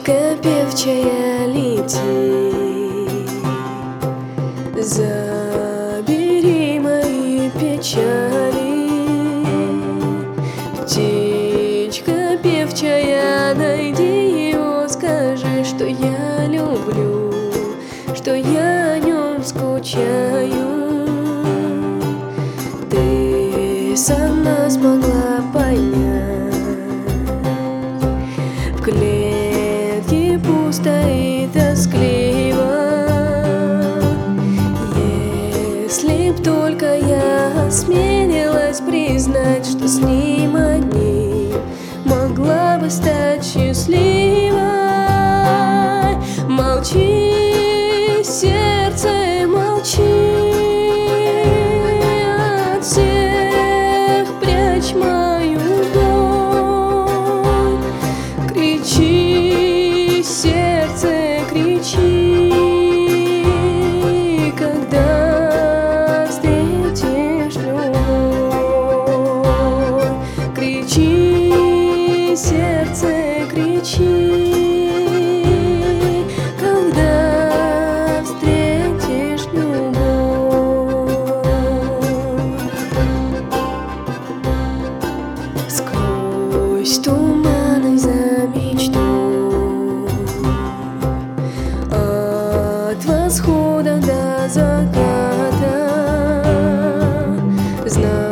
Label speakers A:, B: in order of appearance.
A: Птичка певчая лети, забери мои печали. Птичка певчая, найди его, скажи, что я люблю, что я о нем скучаю. Ты сама смогла понять, в клетке пусто и тоскливо. Если б только я осмелилась признать, что с ним одним могла бы стать счастливой. Молчи, сердце, молчи, от всех прячь мою боль. Кричи, сердце, кричи, когда встретишь любовь. Кричи, сердце, кричи, когда встретишь любовь. Сквозь туманы за мечту, от восхода до заката.